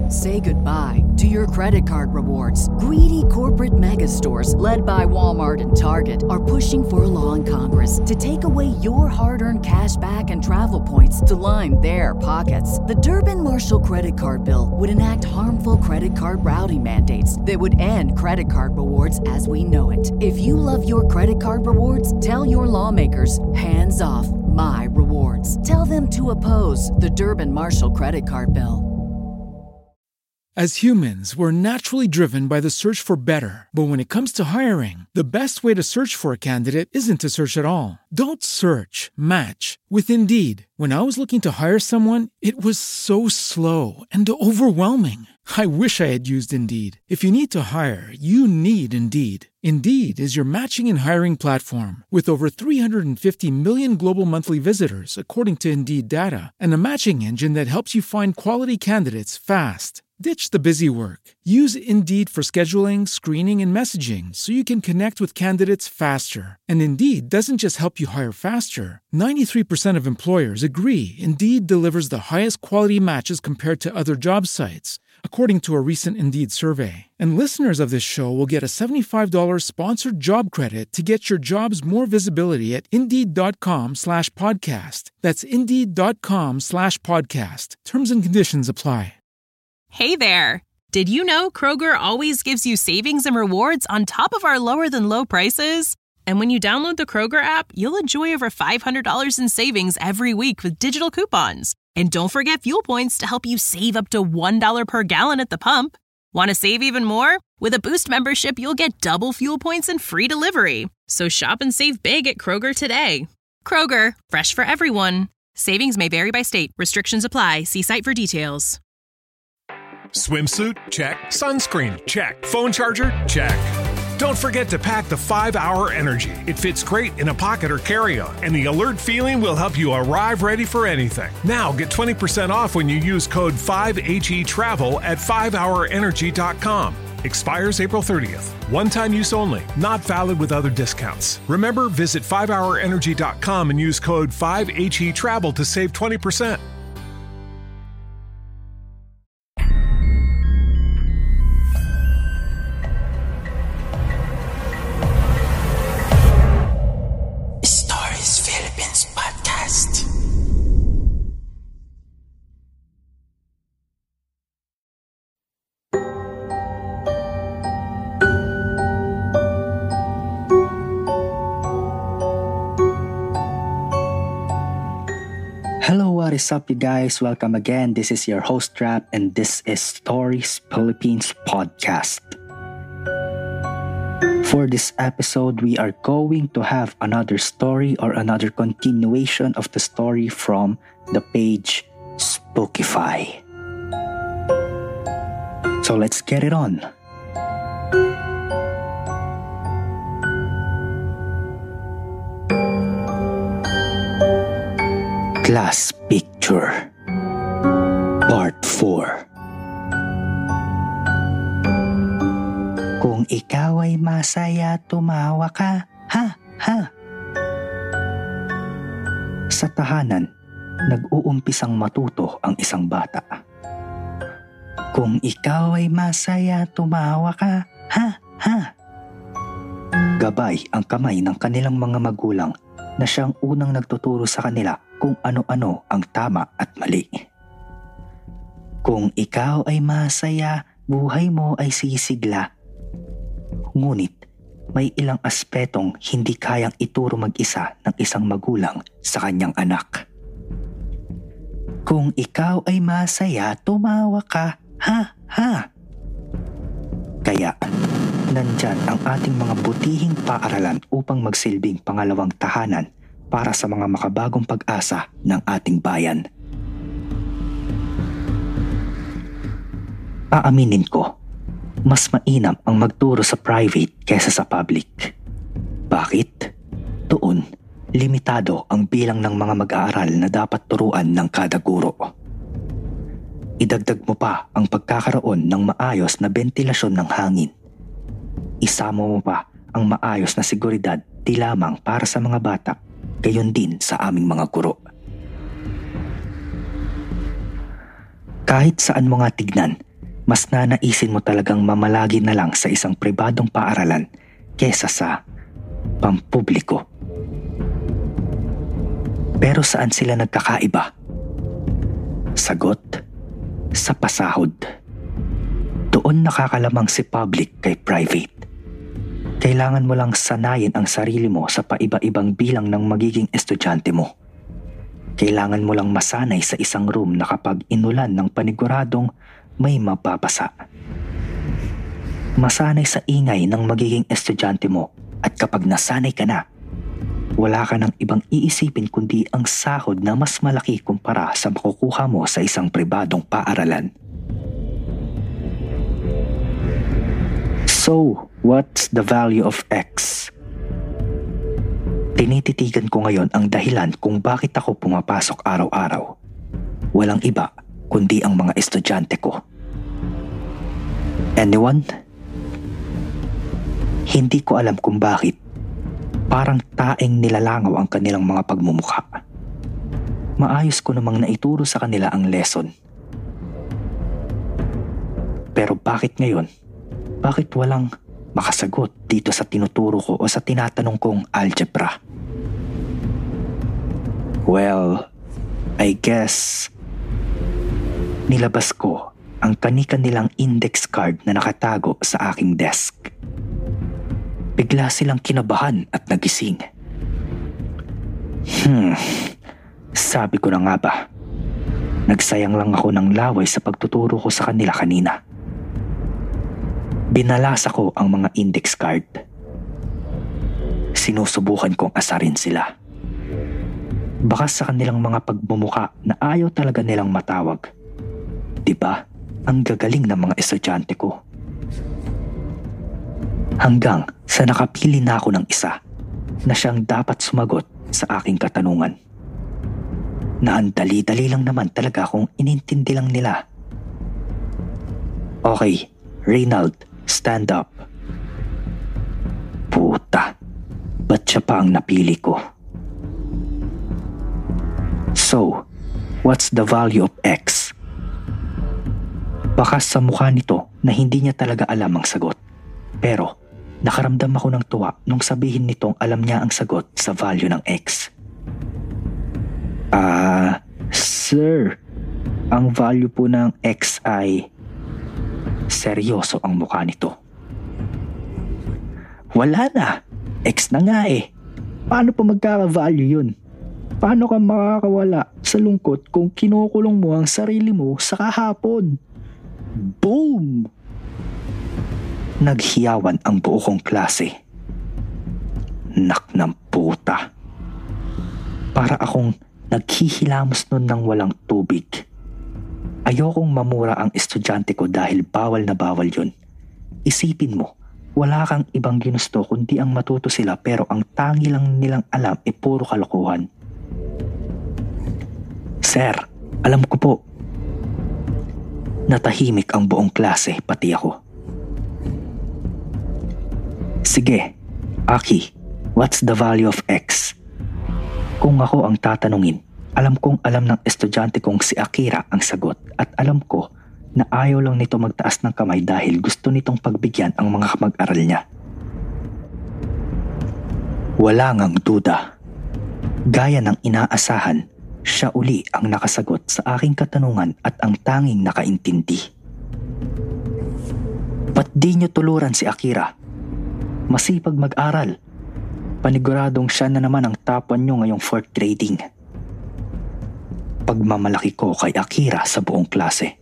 Say goodbye to your credit card rewards. Greedy corporate mega stores, led by Walmart and Target, are pushing for a law in Congress to take away your hard-earned cash back and travel points to line their pockets. The Durbin-Marshall credit card bill would enact harmful credit card routing mandates that would end credit card rewards as we know it. If you love your credit card rewards, tell your lawmakers, hands off my rewards. Tell them to oppose the Durbin-Marshall credit card bill. As humans, we're naturally driven by the search for better. But when it comes to hiring, the best way to search for a candidate isn't to search at all. Don't search, match with Indeed. When I was looking to hire someone, it was so slow and overwhelming. I wish I had used Indeed. If you need to hire, you need Indeed. Indeed is your matching and hiring platform with over 350 million global monthly visitors, according to Indeed data, and a matching engine that helps you find quality candidates fast. Ditch the busy work. Use Indeed for scheduling, screening, and messaging so you can connect with candidates faster. And Indeed doesn't just help you hire faster. 93% of employers agree Indeed delivers the highest quality matches compared to other job sites, according to a recent Indeed survey. And listeners of this show will get a $75 sponsored job credit to get your jobs more visibility at Indeed.com/podcast. That's Indeed.com/podcast. Terms and conditions apply. Hey there! Did you know Kroger always gives you savings and rewards on top of our lower-than-low prices? And when you download the Kroger app, you'll enjoy over $500 in savings every week with digital coupons. And don't forget fuel points to help you save up to $1 per gallon at the pump. Want to save even more? With a Boost membership, you'll get double fuel points and free delivery. So shop and save big at Kroger today. Kroger, fresh for everyone. Savings may vary by state. Restrictions apply. See site for details. Swimsuit? Check. Sunscreen? Check. Phone charger? Check. Don't forget to pack the 5-Hour Energy. It fits great in a pocket or carry-on, and the alert feeling will help you arrive ready for anything. Now get 20% off when you use code 5HETRAVEL at 5hourenergy.com. Expires April 30th. One-time use only. Not valid with other discounts. Remember, visit 5hourenergy.com and use code 5HETRAVEL to save 20%. Hello, what is up, you guys? Welcome again. This is your host, Rap, and this is Stories Philippines Podcast. For this episode, we are going to have another story or another continuation of the story from the page Spookify. So let's get it on. Class Picture Part 4. Kung ikaw ay masaya, tumawa ka, ha, ha. Sa tahanan, nag-uumpisang matuto ang isang bata. Kung ikaw ay masaya, tumawa ka, ha, ha. Gabay ang kamay ng kanilang mga magulang na siyang unang nagtuturo sa kanila kung ano-ano ang tama at mali. Kung ikaw ay masaya, buhay mo ay sisigla. Ngunit may ilang aspetong hindi kayang ituro mag-isa ng isang magulang sa kanyang anak. Kung ikaw ay masaya, tumawa ka, ha, ha. Kaya, nandyan ang ating mga butihing paaralan upang magsilbing pangalawang tahanan para sa mga makabagong pag-asa ng ating bayan. Aaminin ko, mas mainam ang magturo sa private kaysa sa public. Bakit? Doon, limitado ang bilang ng mga mag-aaral na dapat turuan ng kada guro. Idagdag mo pa ang pagkakaroon ng maayos na bentilasyon ng hangin. Isama mo pa ang maayos na seguridad di lamang para sa mga bata, gayon din sa aming mga guro. Kahit saan mo nga tignan, mas nanaisin mo talagang mamalagi na lang sa isang pribadong paaralan kesa sa pampubliko. Pero saan sila nagkakaiba? Sagot, sa pasahod. Doon nakakalamang si public kay private. Kailangan mo lang sanayin ang sarili mo sa paiba-ibang bilang ng magiging estudyante mo. Kailangan mo lang masanay sa isang room na kapag inulan ng paniguradong may mababasa. Masanay sa ingay ng magiging estudyante mo at kapag nasanay ka na, wala ka ng ibang iisipin kundi ang sahod na mas malaki kumpara sa makukuha mo sa isang pribadong paaralan. So, what's the value of X? Tinititigan ko ngayon ang dahilan kung bakit ako pumapasok araw-araw. Walang iba kundi ang mga estudyante ko. Anyone? Hindi ko alam kung bakit. Parang taeng nilalangaw ang kanilang mga pagmumukha. Maayos ko namang naituro sa kanila ang lesson. Pero bakit ngayon? Bakit walang makasagot dito sa tinuturo ko o sa tinatanong kong algebra? Well, I guess nilabas ko ang kani-kanilang index card na nakatago sa aking desk. Bigla silang kinabahan at nagising. Sabi ko na nga ba, nagsayang lang ako ng laway sa pagtuturo ko sa kanila kanina. Binalasa ko ang mga index card. Sinusubukan kong asarin sila. Baka sa kanilang mga pagmumuka na ayaw talaga nilang matawag. Diba? Ang gagaling ng mga estudyante ko. Hanggang sa nakapili na ako ng isa na siyang dapat sumagot sa aking katanungan. Na ang dali-dali lang naman talaga kung inintindi lang nila. Okay, Reynald, stand up. Puta, ba't siya pa ang napili ko? So, what's the value of X? Baka sa mukha nito na hindi niya talaga alam ang sagot. Pero, nakaramdam ako ng tuwa nung sabihin nitong alam niya ang sagot sa value ng X. Sir, ang value po ng X ay... Seryoso ang mukha nito. Wala na. X na nga eh. Paano pa magkaka-value yun? Paano ka makakawala sa lungkot kung kinukulong mo ang sarili mo sa kahapon? Boom! Naghiyawan ang buo kong klase. Nak ng puta. Para akong naghihilamos nun ng walang tubig. Ayokong mamura ang estudyante ko dahil bawal na bawal yun. Isipin mo, wala kang ibang ginusto kundi ang matuto sila pero ang tangi lang nilang alam ay puro kalokohan. Sir, alam ko po. Natahimik ang buong klase, pati ako. Sige, Aki, what's the value of X? Kung ako ang tatanungin, alam kong alam ng estudyante kong si Akira ang sagot at alam ko na ayaw lang nito magtaas ng kamay dahil gusto nitong pagbigyan ang mga kamag-aral niya. Wala ngang duda. Gaya ng inaasahan, siya uli ang nakasagot sa aking katanungan at ang tanging nakaintindi. Ba't di niyo tuluran si Akira? Masipag mag-aral. Paniguradong siya na naman ang top 1 niyo ngayong 4th grading. Pagmamalaki ko kay Akira sa buong klase.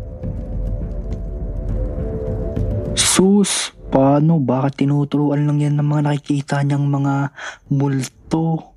Sus, paano? Baka tinuturuan lang yan ng mga nakikita niyang mga multo.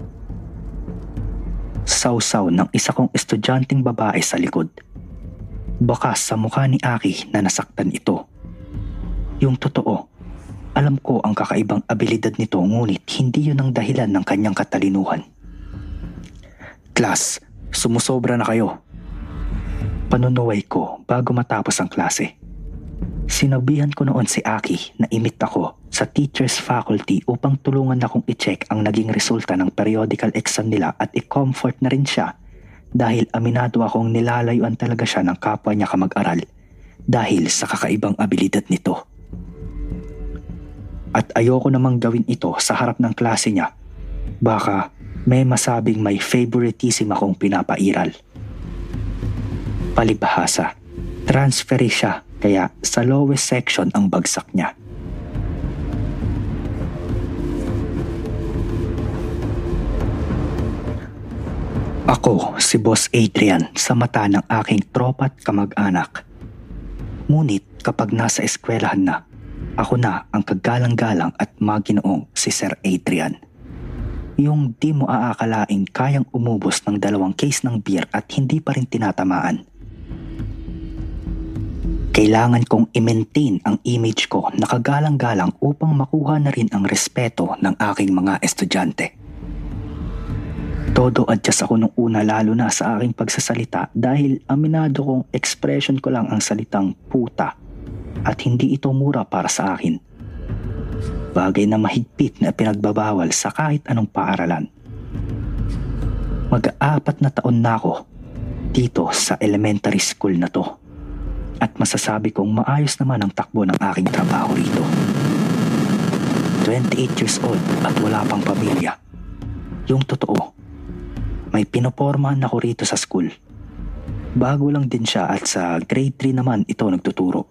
Sausaw ng isa kong estudyanteng babae sa likod. Baka sa mukha ni Aki na nasaktan ito. Yung totoo, alam ko ang kakaibang abilidad nito ngunit hindi yun ang dahilan ng kanyang katalinuhan. Class, sumusobra na kayo. Panunuway ko bago matapos ang klase. Sinabihan ko noon si Aki na imit ako sa teacher's faculty upang tulungan akong i-check ang naging resulta ng periodical exam nila at i-comfort na rin siya dahil aminado akong nilalayuan talaga siya ng kapwa niya kamag-aral dahil sa kakaibang abilidad nito. At ayoko namang gawin ito sa harap ng klase niya. Baka may masabing may favoritism akong pinapairal. Palibhasa, transferi siya kaya sa lowest section ang bagsak niya. Ako si Boss Adrian sa mata ng aking tropa at kamag-anak. Ngunit kapag nasa eskwelahan na, ako na ang kagalang-galang at maginoong si Sir Adrian. Yung di mo aakalaing kayang umubos ng 2 case ng beer at hindi pa rin tinatamaan. Kailangan kong i-maintain ang image ko na kagalang-galang upang makuha na rin ang respeto ng aking mga estudyante. Todo adjust ako nung una lalo na sa aking pagsasalita dahil aminado kong expression ko lang ang salitang puta at hindi ito mura para sa akin. Bagay na mahigpit na pinagbabawal sa kahit anong paaralan. Mag-4 na taon na ako dito sa elementary school na to at masasabi kong maayos naman ang takbo ng aking trabaho rito. 28 years old at wala pang pamilya. Yung totoo, may pinopormahan ako rito sa school. Bago lang din siya at sa grade 3 naman ito nagtuturo.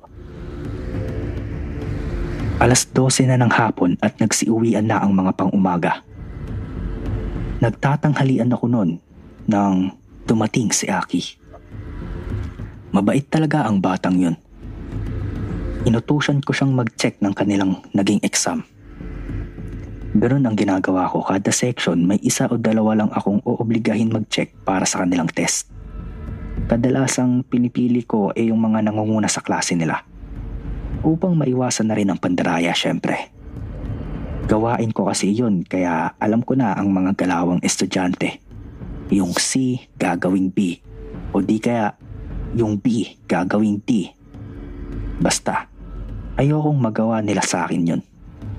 12:00 na ng hapon at nagsiuwian na ang mga pang-umaga. Nagtatanghalian ako noon nang dumating si Aki. Mabait talaga ang batang yun. Inutusan ko siyang mag-check ng kanilang naging exam. Ganun ang ginagawa ko, kada section may 1 o 2 lang akong oobligahin mag-check para sa kanilang test. Kadalasang pinipili ko yung mga nangunguna sa klase nila upang maiwasan na rin ang pandaraya syempre. Gawain ko kasi yun kaya alam ko na ang mga galawang estudyante. Yung C gagawing B o di kaya yung B gagawing D. Basta ayokong magawa nila sa akin yun.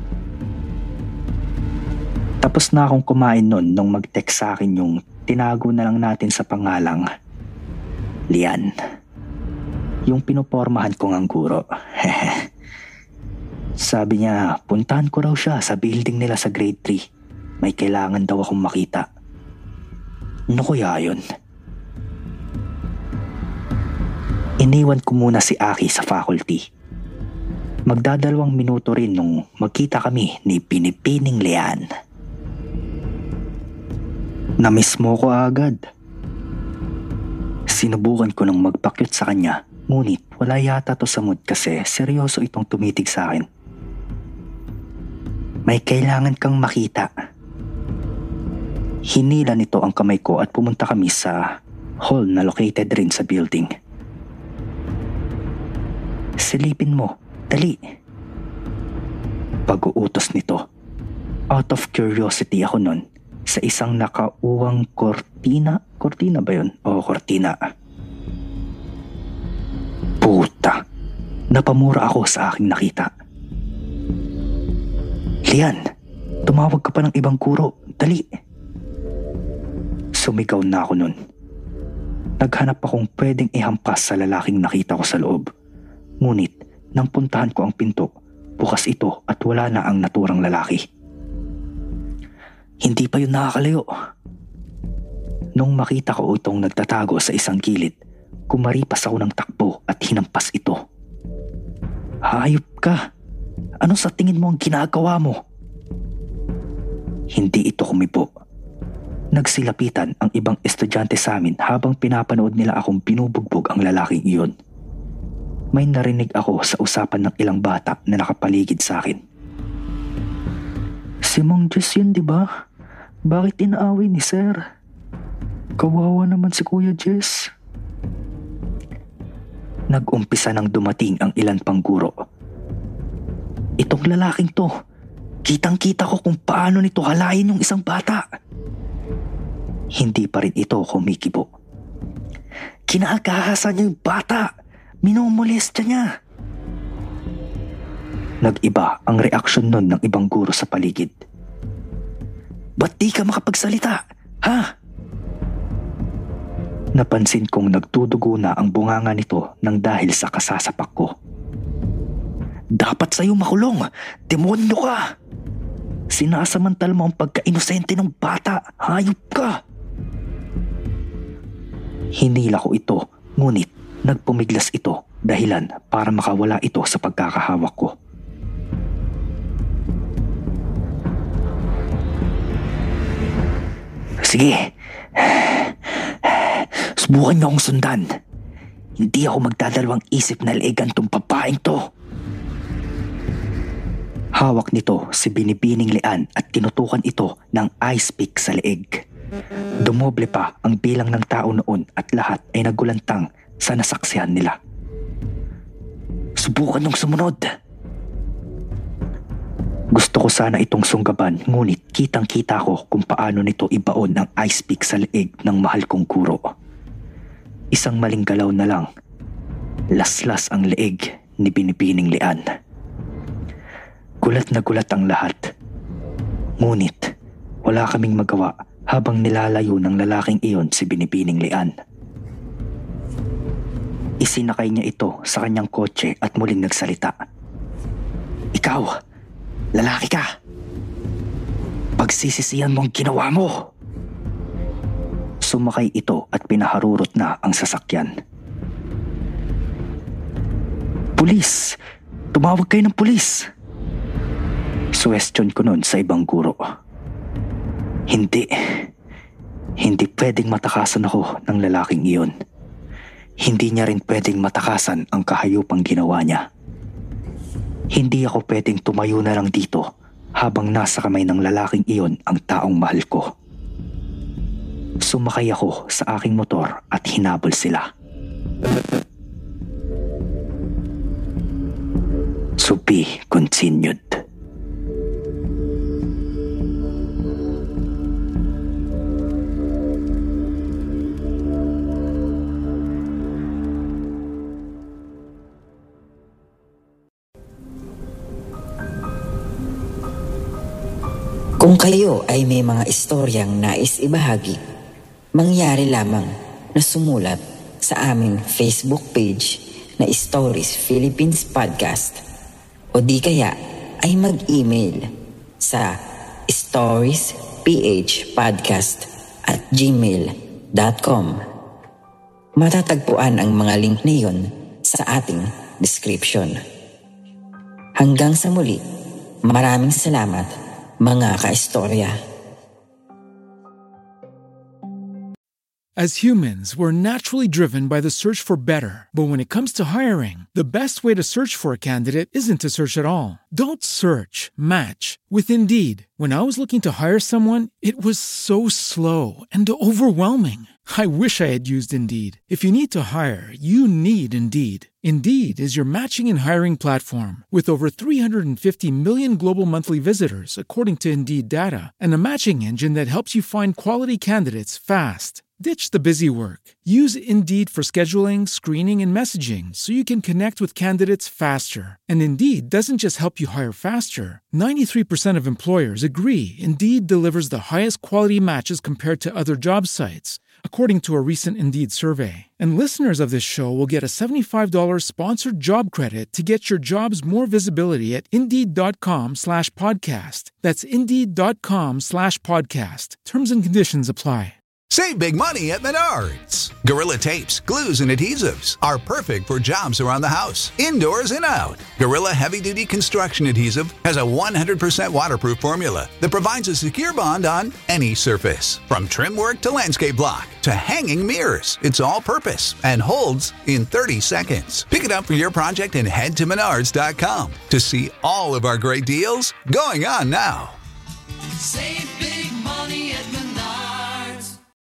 Tapos na akong kumain nun nung mag-text sa akin yung tinago na lang natin sa pangalang Lian. Yung pinopormahan kong ang guro. Sabi niya, puntahan ko raw siya sa building nila sa grade 3. May kailangan daw akong makita. Ano kaya yun? Iniwan ko muna si Aki sa faculty. Magdadalawang minuto rin nung magkita kami ni Pinipining Lian. Namiss mo ko agad. Sinubukan ko nang magpakyut sa kanya, ngunit wala yata to sa mood kasi seryoso itong tumitig sa akin. May kailangan kang makita. Hinila nito ang kamay ko at pumunta kami sa hall na located rin sa building. Silipin mo, dali. Pag-uutos nito. Out of curiosity ako nun. Sa isang nakauwang kortina. Kortina ba yun? O kortina. Puta. Napamura ako sa aking nakita. Lian, tumawag ka pa ng ibang guro. Dali. Sumigaw na ako nun. Naghanap akong pwedeng ihampas sa lalaking nakita ko sa loob. Ngunit, nang puntahan ko ang pinto, bukas ito at wala na ang naturang lalaki. Hindi pa yun nakakalayo. Nung makita ko itong nagtatago sa isang gilid, kumaripas ako ng takbo at hinampas ito. Hayop ka! Ano sa tingin mo ang ginagawa mo? Hindi ito kumibo. Nagsilapitan ang ibang estudyante sa amin habang pinapanood nila akong binubugbog ang lalaking iyon. May narinig ako sa usapan ng ilang bata na nakapaligid sa akin. Si Mang Jess yun, di ba? Bakit inaaway ni Sir? Kawawa naman si Kuya Jess. Nag-umpisa nang dumating ang ilan pang guro. Itong lalaking to, kitang-kita ko kung paano nito halayin yung isang bata. Hindi pa rin ito kumikibo. Kinakahasan niya yung bata. Minumolestya niya. Nag-iba ang reaksyon nun ng ibang guro sa paligid. Ba't di ka makapagsalita? Ha? Napansin kong nagtudugo na ang bunganga nito nang dahil sa kasasapak ko. Dapat sa'yo makulong! Demonyo ka! Sinasamantala mo ang pagka-inosente ng bata! Hayop ka! Hinila ko ito, ngunit nagpumiglas ito dahilan para makawala ito sa pagkakahawak ko. Sige, subukan niyo akong sundan. Hindi ako magdadalawang isip na leegan tong babaeng to. Hawak nito si Binibining Lian at tinutukan ito ng ice pick sa leeg. Dumoble pa ang bilang ng tao noon at lahat ay nagulantang sa nasaksihan nila. Subukan niyong sumunod. Gusto ko sana itong sunggaban, ngunit kitang-kita ko kung paano nito ibaon ang ice pick sa leeg ng mahal kong guro. Isang maling galaw na lang, laslas ang leeg ni Binibining Lian. Gulat na gulat ang lahat. Ngunit wala kaming magawa habang nilalayo ng lalaking iyon si Binibining Lian. Isinakay niya ito sa kanyang kotse at muling nagsalita. Ikaw, lalaki ka. Pagsisisihan mo ang ginawa mo. Sumakay ito at pinaharurot na ang sasakyan. Pulis! Tumawag kayo ng pulis! Suwestyon ko nun sa ibang guro. Hindi pwedeng matakasan ako ng lalaking iyon. Hindi niya rin pwedeng matakasan ang kahayupang ginawa niya. Hindi ako pwedeng tumayo na lang dito habang nasa kamay ng lalaking iyon ang taong mahal ko. Sumakay ako sa aking motor at hinabol sila. To be continued. Kung kayo ay may mga istoryang nais ibahagi, mangyari lamang na sumulat sa aming Facebook page na Stories Philippines Podcast o di kaya ay mag-email sa storiesphpodcast@gmail.com. Matatagpuan ang mga link na iyon sa ating description. Hanggang sa muli, maraming salamat mga kaistorya. As humans, we're naturally driven by the search for better. But when it comes to hiring, the best way to search for a candidate isn't to search at all. Don't search, match with Indeed. When I was looking to hire someone, it was so slow and overwhelming. I wish I had used Indeed. If you need to hire, you need Indeed. Indeed is your matching and hiring platform with over 350 million global monthly visitors, according to Indeed data, and a matching engine that helps you find quality candidates fast. Ditch the busy work. Use Indeed for scheduling, screening, and messaging so you can connect with candidates faster. And Indeed doesn't just help you hire faster. 93% of employers agree Indeed delivers the highest quality matches compared to other job sites, according to a recent Indeed survey. And listeners of this show will get a $75 sponsored job credit to get your jobs more visibility at Indeed.com/podcast. That's Indeed.com/podcast. Terms and conditions apply. Save big money at Menards. Gorilla tapes, glues, and adhesives are perfect for jobs around the house, indoors and out. Gorilla Heavy-Duty Construction Adhesive has a 100% waterproof formula that provides a secure bond on any surface. From trim work to landscape block to hanging mirrors, it's all-purpose and holds in 30 seconds. Pick it up for your project and head to Menards.com to see all of our great deals going on now. Save